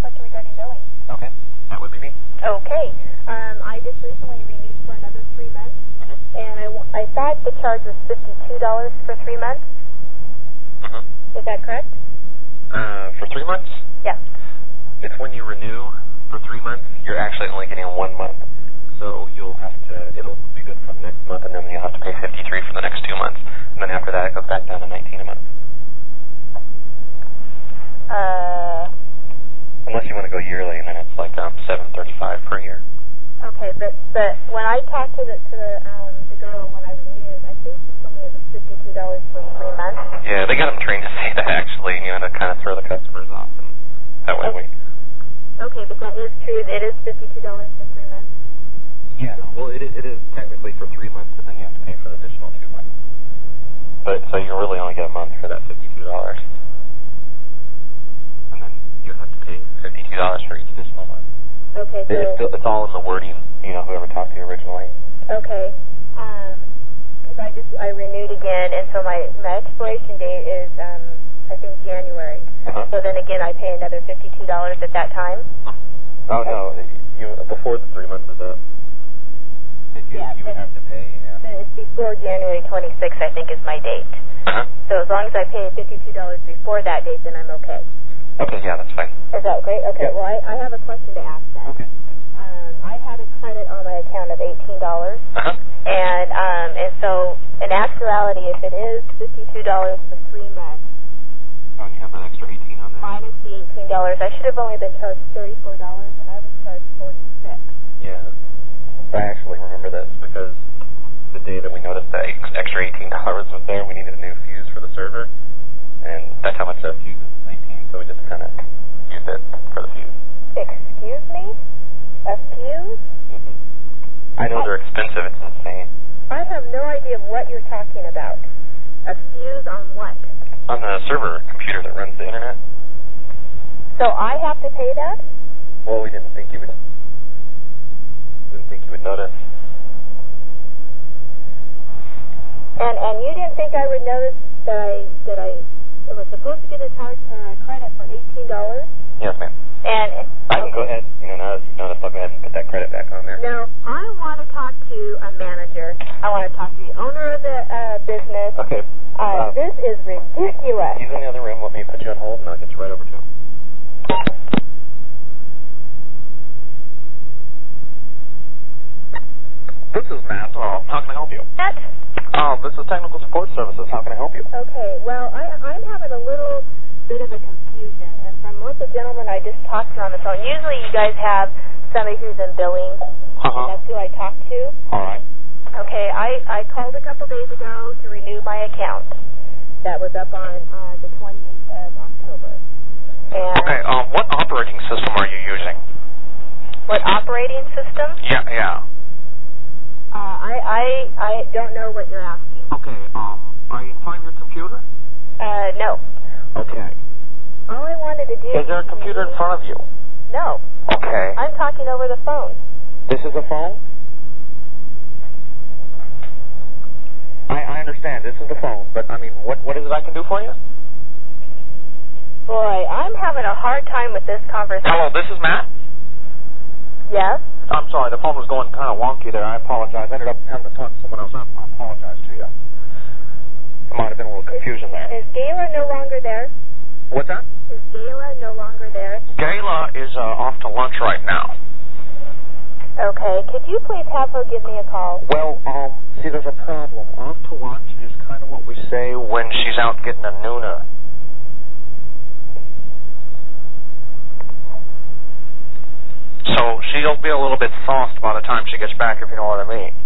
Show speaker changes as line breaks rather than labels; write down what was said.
question regarding billing.
Okay, that would be me.
Okay. I just recently renewed for another 3 months, and I thought the charge was $52 for 3 months. Is that correct?
For 3 months?
Yes.
It's when you renew for 3 months, you're actually only getting 1 month. So you'll have to, it'll be good for the next month, and then you'll have to pay $53 for the next 2 months. And then after that, it goes back down to $19 a month. Unless you want to go yearly, and then it's like $735 per year.
Okay, but when I talked to the girl when I renewed, I think she told me it was $52 for 3 months.
Yeah, they got them trained to say that actually, to kind of throw the customers off, and that way we.
Okay, but that is true. It is $52 for 3 months.
Yeah, well, it is technically for 3 months, but then you have to pay for the additional 2 months. But so you really only get a month for that $52, and then you have to pay $52 for each additional month.
Okay, so
it's all in the wording. Whoever talked to you originally.
Okay, because I renewed again, and so my expiration date is I think January. So then again, I pay another $52 at that time.
Oh no, before the 3 months is up. You would have to pay.
Yeah. It's before January 26th, I think, is my date. So as long as I pay $52 before that date, then I'm okay.
Okay, yeah, that's fine.
Is that great? Okay, well, I have a question to ask then.
Okay.
I had a credit on my account of $18, and so in actuality, if it is $52 for 3 months,
oh, you have that extra 18 on there?
Minus the $18, I should have only been charged $34, and I was charged $46.
Yeah. I actually remember this because the day that we noticed that extra $18 was there, we needed a new fuse for the server, and that's how much that fuse is, 18, so we just kind of used it for the fuse.
Excuse me? A fuse?
I know they're expensive, it's insane.
I have no idea what you're talking about. A fuse on what?
On the server computer that runs the internet.
So I have to pay that?
Well, we didn't think you would notice.
And you didn't think I would notice that I was supposed to get a credit for $18?
Yes, ma'am.
And
I can go ahead, now that you've noticed, I'll go ahead and put that credit back on there.
Now, I want to talk to a manager. I want to talk to the owner of the business.
Okay.
This is ridiculous.
He's in the other room. Let me put you on hold, and I'll get you right over to him. This is Matt. How can I help you?
Matt?
This is Technical Support Services. How can I help you?
Okay. Well, I'm having a little bit of a confusion, and from what the gentleman I just talked to on the phone, usually you guys have somebody who's in billing, and that's who I talk to.
All right.
Okay, I called a couple days ago to renew my account. That was up on the 28th of October. And
Okay, what operating system are you using?
What operating system?
Yeah.
I don't know what you're asking.
Okay, are you in front of your computer?
No.
Okay.
All I wanted to do...
Is there a computer in front of you?
No.
Okay.
I'm talking over the phone.
This is a phone? I understand. This is the phone. But, what is it I can do for you?
Boy, I'm having a hard time with this conversation.
Hello, this is Matt?
Yes?
I'm sorry. The phone was going kind of wonky there. I apologize. I ended up having to talk to someone else. I apologize to you. There might have been a little confusion there.
Is Gayla no longer there?
What's that?
Is Gayla no longer there?
Gayla is off to lunch right now.
Okay. Could you please have her give me a call?
Well, see, there's a problem. Off to lunch is kind of what we say when she's out getting a nooner. So she'll be a little bit soft by the time she gets back, if you know what I mean.